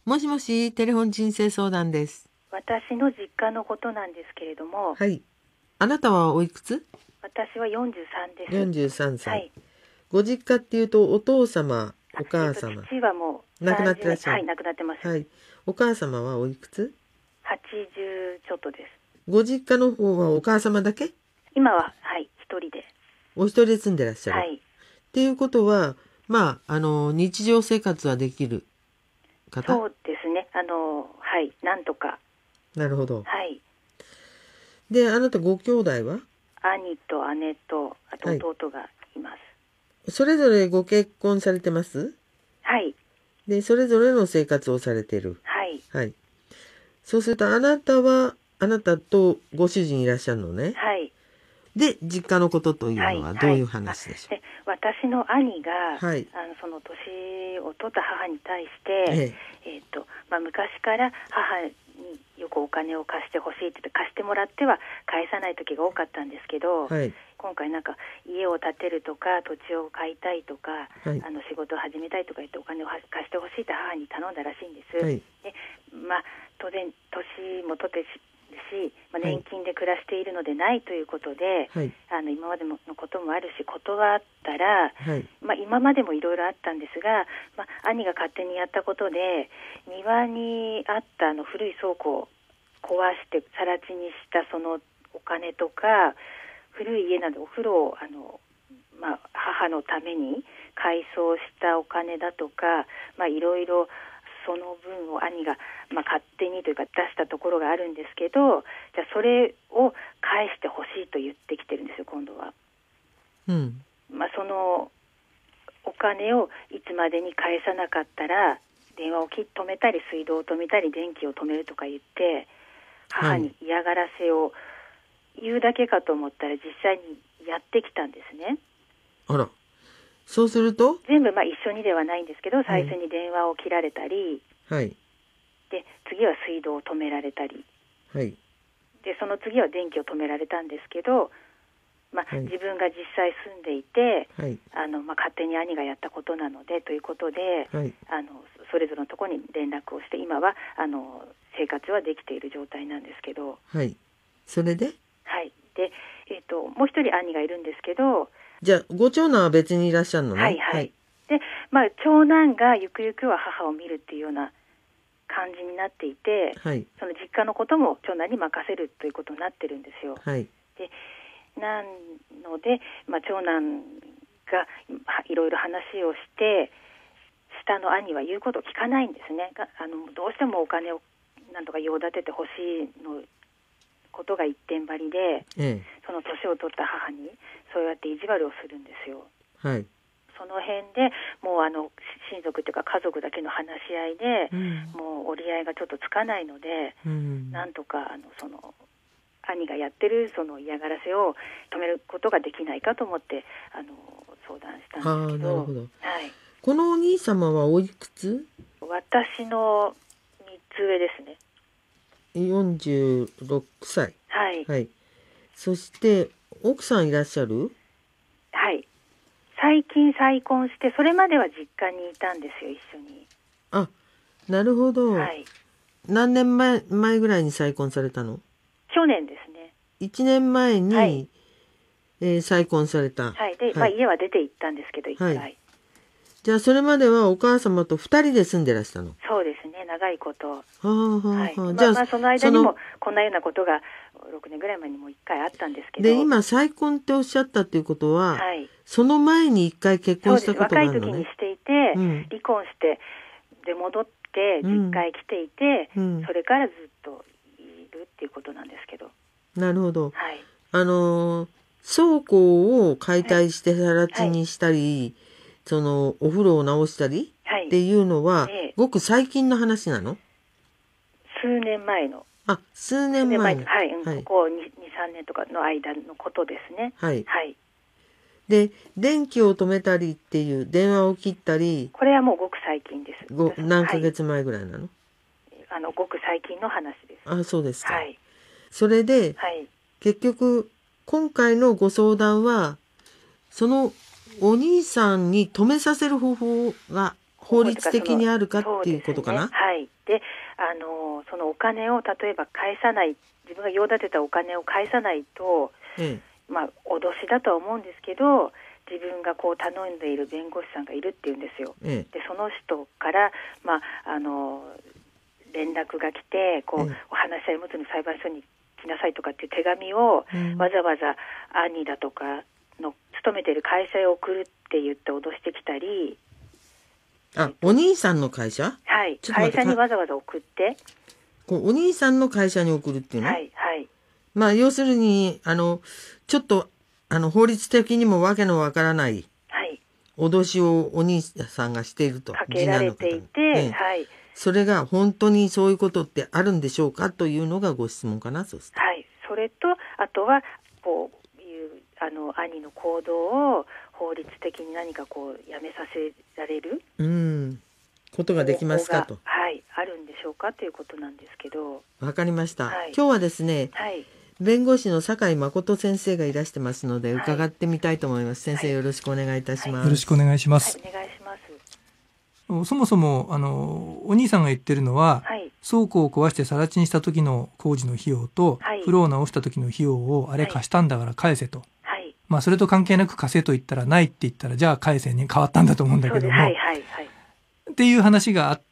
もしもし、テレフォン人生相談です。 私の実家のことなんですけれども、 はい。あなたはおいくつ？ 私は43です。 43歳。 はい。 ご実家っていうと、お父様、お母様。 父はもう亡くなってらっしゃる。 はい、亡くなってます。 はい。お母様はおいくつ？ 80ちょっとです。 ご実家の方はお母様だけ？ 今は、はい、一人で。 お一人で住んでらっしゃる。 はい。 っていうことは、日常生活はできる方？ そうですね。はい、なんとか。 なるほど。 はい。 で、あなたご兄弟は？ 兄と姉と、あとはい。 弟がいます。 それぞれご結婚されてます？ はい。 で、それぞれの生活をされている。 はい。 はい。そうすると、あなたは、あなたとご主人いらっしゃるのね。 はい。 で、実家のことというのはどういう話でしょう？ で、私の兄が、 はい。 その年を取った母に対しえて、 え。 昔から母によくお金を貸してほしいって言って貸してもらっては返さない時が多かったんですけど、 はい。 今回なんか家を建てるとか土地を買いたいとか、 はい。 仕事を始めたいとか言ってお金を貸してほしいって母に頼んだらしいんです。 はい。 で、当然年も取ってし、 はい年金で暮らしているのでないということで、 はい。 今までのこともあるし断ったら、 はい。 今までもいろいろあったんですが、兄が勝手にやったことで庭にあった古い倉庫を壊して更地にしたそのお金とか、古い家などお風呂を母のために改装したお金だとか、いろいろその分を兄が、勝手にというか出したところがあるんですけど、じゃあそれを返してほしいと言ってきてるんですよ、今度は。 うん。 そのお金をいつまでに返さなかったら電話を止めたり水道を止めたり電気を止めるとか言って母に嫌がらせを言うだけかと思ったら実際にやってきたんですね。 あら。そうすると？ 全部一緒にではないんですけど、最初に電話を切られたり、 はい。 で次は水道を止められたり、 はい。 でその次は電気を止められたんですけど、 い。 自分が実際住んでいて、 はい。 勝手に兄がやったことなのでということで、 はい。 それぞれのところに連絡をして今は生活はできている状態なんですけど、 はい。それで？ はい。で、もう一人兄がいるんですけど、 じゃあ、ご長男は別にいらっしゃるのね。 はいはい。で、長男がゆくゆくは母を見るっていうような感じになっていて、 はい。 その実家のことも長男に任せるということになってるんですよ。 はい。 で、なので、長男がいろいろ話をして、下の兄は言うことを聞かないんですね。どうしてもお金をなんとか用立ててほしいのことが一点張りで、その年を取った母にそうやって意地悪をするんですよ。 はい。 その辺でもう親族というか家族だけの話し合いで、もう折り合いがちょっとつかないので、なんとかその兄がやってるその嫌がらせを止めることができないかと思って相談したんですけど。 なるほど。 はい。 このお兄様はおいくつ？ 私の3つ上ですね。 46歳。 はい。 はい。そして奥さんいらっしゃる？ はい。最近再婚して、それまでは実家にいたんですよ、一緒に。 あ、なるほど。 はい。 何年前ぐらいに再婚されたの？ 去年ですね。 1年前に、 はい。 再婚された。 はい。で、家は出て行ったんですけど、一回。はい。 じゃあそれまではお母様と2人で住んでらしたの？ そうですね、長いこと。 はい。 じゃあ、その間にもこんなようなことが6年ぐらい前にも1回あったんですけど。 で、今再婚っておっしゃったっていうことは、 はい、 その前に1回結婚したことがあるのね。 若い時にしていて、離婚してで戻って実家へ来ていて、それからずっといるっていうことなんですけど。 なるほど。 はい。 倉庫を解体して更地にしたり、そのお風呂を直したりっていうのは、ごく最近の話なの？ 数年前の。 数年前の。 はい、ここ2、3年とかの間のことですね。 はい。はい。で、電気を止めたりっていう電話を切ったり。 これはもうごく最近です。 何ヶ月前ぐらいなの？ ごく最近の話です。 そうですか。 はい。 それで、結局今回のご相談はそのお兄さんに止めさせる方法が法律的にあるかっていうことかな。 はい。で、そのお金を例えば返さない、自分が用立てたお金を返さないと、まあ脅しだとは思うんですけど、自分がこう頼んでいる弁護士さんがいるっていうんですよ。で、その人から、まあ連絡が来て、こう、お話し合い持つの裁判所に来なさいとかっていう手紙を、わざわざ兄だとかの勤めている会社へ送るって言って脅してきたり。 お兄さんの会社？ はい。会社にわざわざ送って。 お兄さんの会社に送るっていうの？ はい、はい。 まあ、要するに、ちょっと、法律的にもわけのわからない、脅しをお兄さんがしていると。 かけられていて、はい。 それが本当にそういうことってあるんでしょうかというのがご質問かな、そうすると。 はい。それと、あとは、こういう、兄の行動を法律的に何かこう、やめさせられる。 ことができますかと。 はい。あるんでしょうかということなんですけど。 わかりました。今日はですね、弁護士の酒井誠先生がいらしてますので、伺ってみたいと思います。先生、よろしくお願いいたします。 よろしくお願いします。 お願いします。 そもそもお兄さんが言ってるのは、倉庫を壊して更地にした時の工事の費用と、風呂を直した時の費用をあれ貸したんだから返せと、まあそれと関係なく貸せと言ったらないって言ったら、じゃあ返せに変わったんだと思うんだけども、っていう話があって、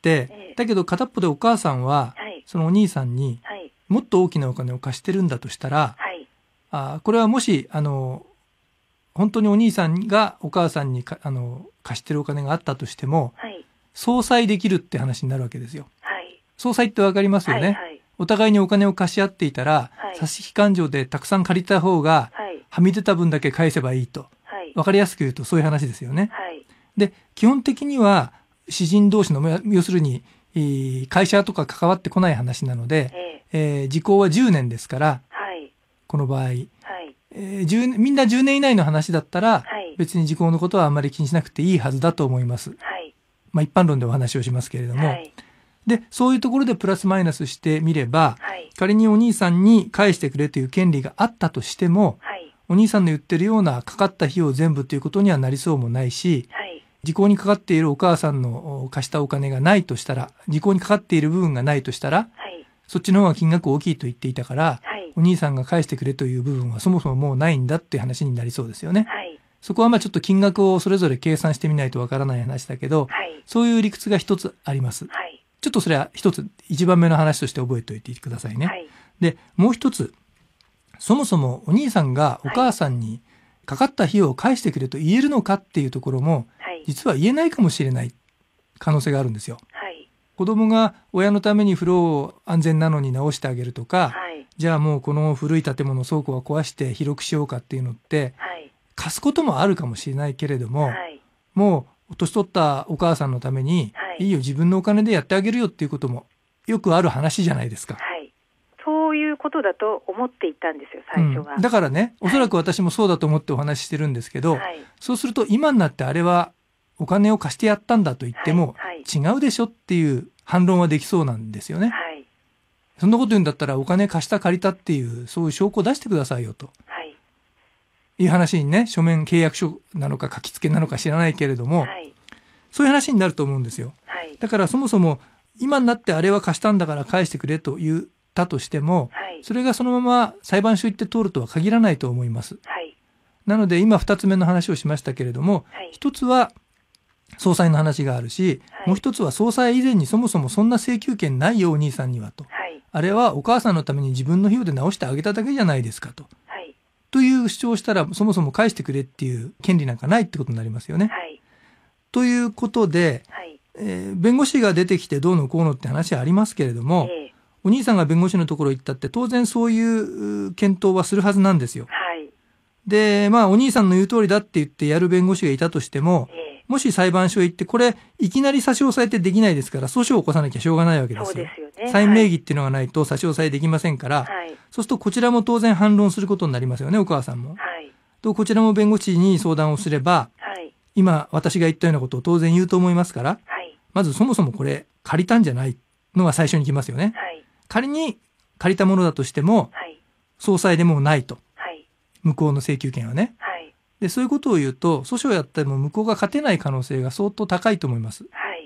だけど片っぽでお母さんは、そのお兄さんにもっと大きなお金を貸してるんだとしたら、これはもし本当にお兄さんがお母さんに貸してるお金があったとしても、相殺できるって話になるわけですよ。相殺ってわかりますよね。お互いにお金を貸し合っていたら、差し引き勘定でたくさん借りた方が、はみ出た分だけ返せばいいと。わかりやすく言うとそういう話ですよね。で、基本的には私人同士の、要するに会社とか関わってこない話なので、時効は10年ですから、この場合、みんな10年以内の話だったら、別に時効のことはあんまり気にしなくていいはずだと思います。まあ一般論でお話をしますけれども、で、そういうところでプラスマイナスしてみれば、仮にお兄さんに返してくれという権利があったとしても、お兄さんの言ってるようなかかった費用全部ということにはなりそうもないし、時効にかかっているお母さんの貸したお金がないとしたら、時効にかかっている部分がないとしたら、そっちの方が金額大きいと言っていたから、お兄さんが返してくれという部分はそもそももうないんだっていう話になりそうですよね。そこはまあちょっと金額をそれぞれ計算してみないとわからない話だけど、そういう理屈が一つあります。ちょっとそれは一番目の話として覚えておいてくださいね。で、もう一つ、そもそもお兄さんがお母さんにかかった費用を返してくれと言えるのかっていうところも、実は言えないかもしれない可能性があるんですよ。子供が親のために風呂を安全なのに直してあげるとか、じゃあもうこの古い建物倉庫は壊して広くしようかっていうのって、貸すこともあるかもしれないけれども、もう年取ったお母さんのために、いいよ自分のお金でやってあげるよっていうこともよくある話じゃないですか。 そういうことだと思っていたんですよ、最初は。 だからね、おそらく私もそうだと思ってお話ししてるんですけど、そうすると今になってあれはお金を貸してやったんだと言っても、違うでしょっていう反論はできそうなんですよね。そんなこと言うんだったらお金貸した借りたっていうそういう証拠を出してくださいよと、いう話にね、書面契約書なのか書き付けなのか知らないけれども、そういう話になると思うんですよ。だからそもそも今になってあれは貸したんだから返してくれと言ったとしても、それがそのまま裁判所行って通るとは限らないと思います。なので今2つ目の話をしましたけれども、1つは総裁の話があるし、もう一つは総裁以前にそもそもそんな請求権ないよお兄さんにはと、あれはお母さんのために自分の費用で直してあげただけじゃないですかと、という主張をしたらそもそも返してくれっていう権利なんかないってことになりますよね。ということで、弁護士が出てきてどうのこうのって話はありますけれども、お兄さんが弁護士のところ行ったって当然そういう検討はするはずなんですよ。で、まあお兄さんの言う通りだって言ってやる弁護士がいたとしても、もし裁判所へ行ってこれいきなり差し押さえってできないですから、訴訟を起こさなきゃしょうがないわけですよ。サイン名義っていうのがないと差し押さえできませんから、そうするとこちらも当然反論することになりますよね、お母さんも。とこちらも弁護士に相談をすれば、今私が言ったようなことを当然言うと思いますから、まずそもそもこれ借りたんじゃないのが最初に来ますよね。仮に借りたものだとしても、総裁でもないと、向こうの請求権はね。でそういうことを言うと訴訟をやっても向こうが勝てない可能性が相当高いと思います。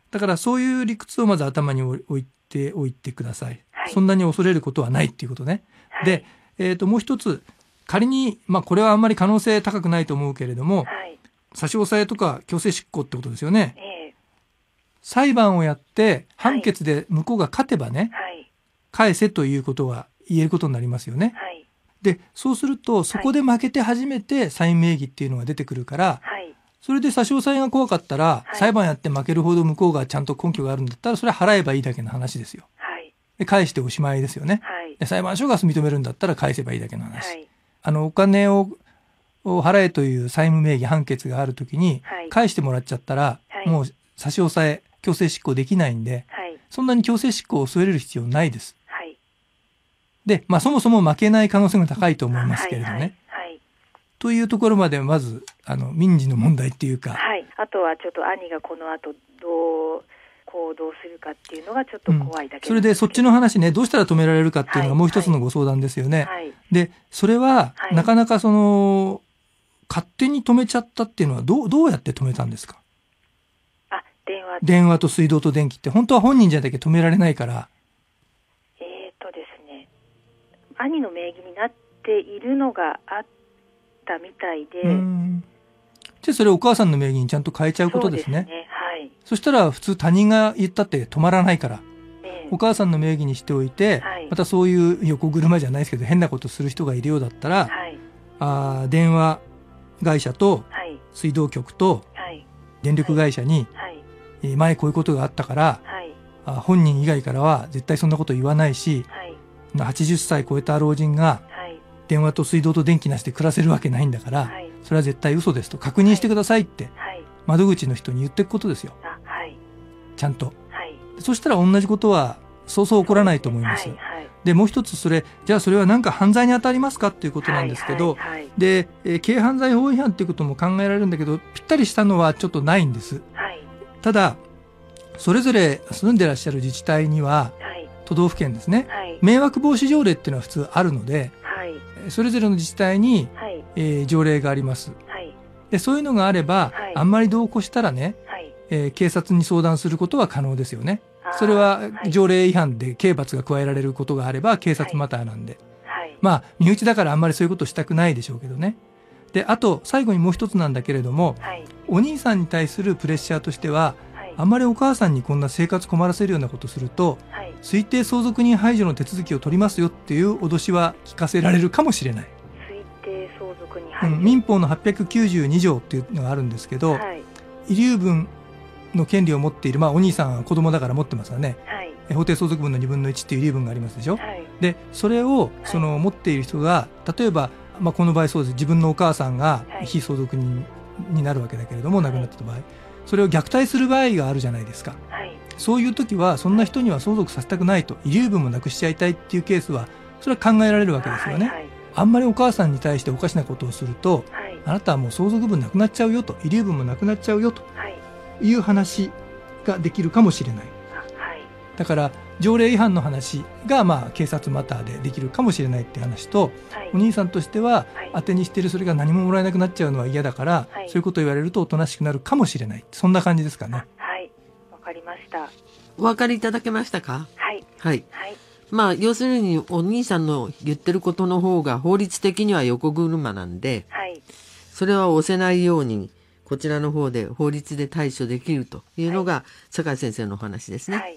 だからそういう理屈をまず頭に置いておいてください。そんなに恐れることはないっていうことね。で、もう一つ、仮に、これはあんまり可能性高くないと思うけれども、差し押さえとか強制執行ってことですよね。裁判をやって判決で向こうが勝てばね、返せということが言えることになりますよね。で、そうするとそこで負けて初めて債務名義っていうのが出てくるから、それで差し押さえが怖かったら、裁判やって負けるほど向こうがちゃんと根拠があるんだったら、それは払えばいいだけの話ですよ。で、返しておしまいですよね。で、裁判所が認めるんだったら返せばいいだけの話。お金を払えという債務名義判決があるときに、返してもらっちゃったら、もう差し押さえ、強制執行できないんで、そんなに強制執行を据えれる必要ないです。で、そもそも負けない可能性も高いと思いますけれどね。というところまでまず民事の問題っていうか、 あとはちょっと兄がこの後どう行動するかっていうのがちょっと怖いだけ、 それでそっちの話ね、どうしたら止められるかっていうのがもう一つのご相談ですよね。で、それは、なかなか勝手に止めちゃったっていうのはどうやって止めたんですか？電話と水道と電気って本当は本人じゃなきゃ止められないから。 ですね、兄の名義になっているのがあったみたいで、 じゃあそれお母さんの名義にちゃんと変えちゃうことですね。そしたら普通他人が言ったって止まらないから、お母さんの名義にしておいて、またそういう横車じゃないですけど変なことする人がいるようだったら、電話会社と水道局と電力会社に、前こういうことがあったから、本人以外からは絶対そんなこと言わないし、80歳超えた老人が電話と水道と電気なしで暮らせるわけないんだから、それは絶対嘘ですと確認してくださいって窓口の人に言っていくことですよ。ちゃんと。そしたら同じことはそうそう起こらないと思います。で、もう一つじゃあそれは何か犯罪に当たりますかっていうことなんですけど、で、軽犯罪法違反っていうことも考えられるんだけど、ぴったりしたのはちょっとないんです。ただ、それぞれ住んでらっしゃる自治体には、都道府県ですね、迷惑防止条例っていうのは普通あるので、それぞれの自治体に、条例があります。で、そういうのがあれば、あんまり度を越したらね、警察に相談することは可能ですよね。それは条例違反で刑罰が加えられることがあれば警察マターなんで、身内だからあんまりそういうことしたくないでしょうけどね。で、あと最後にもう一つなんだけれども、お兄さんに対するプレッシャーとしては、あんまりお母さんにこんな生活困らせるようなことすると、推定相続人排除の手続きを取りますよっていう脅しは聞かせられるかもしれない。 推定相続人排除、 民法の892条っていうのがあるんですけど、遺留分の権利を持っている、お兄さんは子供だから持ってますよね。法定相続分の2分の1っていう遺留分がありますでしょ。で、それを持っている人が、例えば、この場合そうです。自分のお母さんが非相続人になるわけだけれども、亡くなった場合、それを虐待する場合があるじゃないですか。そういう時はそんな人には相続させたくないと、遺留分もなくしちゃいたいっていうケースはそれは考えられるわけですよね。あんまりお母さんに対しておかしなことをすると、あなたはもう相続分なくなっちゃうよと、遺留分もなくなっちゃうよという話ができるかもしれない。だから条例違反の話が警察マターでできるかもしれないって話と、お兄さんとしては当てにしてるそれが何ももらえなくなっちゃうのは嫌だから、そういうことを言われるとおとなしくなるかもしれない、そんな感じですかね。 わかりました。 お分かりいただけましたか？要するにお兄さんの言ってることの方が法律的には横車なんで、それは押せないようにこちらの方で法律で対処できるというのが酒井先生のお話ですね。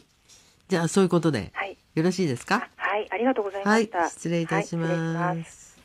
じゃあそういうことで、よろしいですか？ ありがとうございました。 失礼いたします。